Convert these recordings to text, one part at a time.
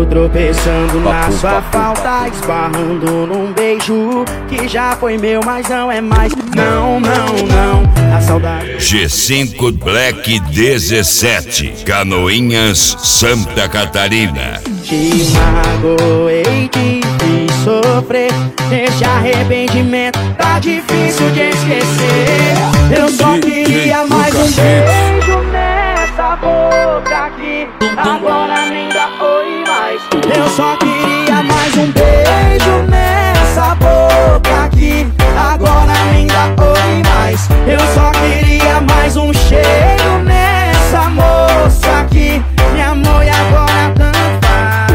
Tropeçando na sua falta, esbarrando num beijo que já foi meu, mas não é mais. Não, não, não, a saudade. G5 Black 17, Canoinhas, Santa Catarina. Te magoei, te fiz sofrer. Esse arrependimento tá difícil de esquecer. Eu só queria mais um beijo nessa boca aqui. Agora nem dá oi mais. Eu só queria mais um beijo nessa boca aqui. Agora nem dá oi mais. Eu só queria mais um cheiro nessa moça aqui. Me amor e agora tanto faz.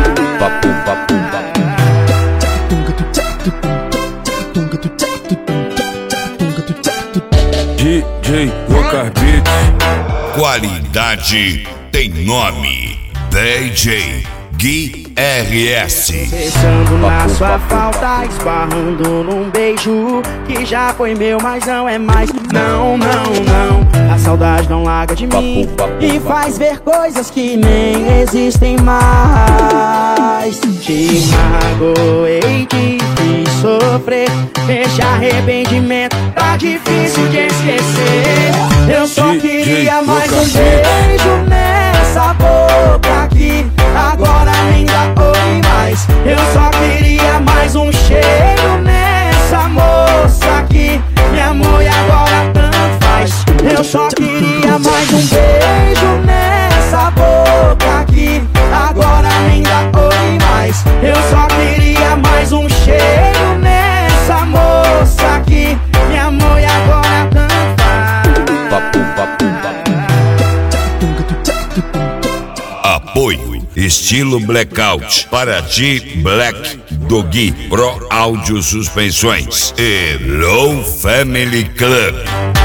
DJ Lucas Beats. Qualidade tem nome. DJ Gui RS. Pensando na sua falta, esbarrando num beijo que já foi meu, mas não é mais. Não, não, não, a saudade não larga de mim e faz ver coisas que nem existem mais. Te magoei, te fiz sofrer. Esse arrependimento tá difícil de esquecer. Eu só queria mais um beijo nessa boca aqui. Agora nem dá oi mais. Eu só queria mais um cheiro nessa moça aqui. Me amor e agora tanto faz. Eu só queria mais um beijo nessa boca aqui. Agora nem dá oi mais. Eu só queria mais um cheiro nessa moça aqui. Me amor e agora tanto faz. Apoio Estilo Blackout, Paraty Black Doggy, Pro Áudio Suspensões e Low Family Club.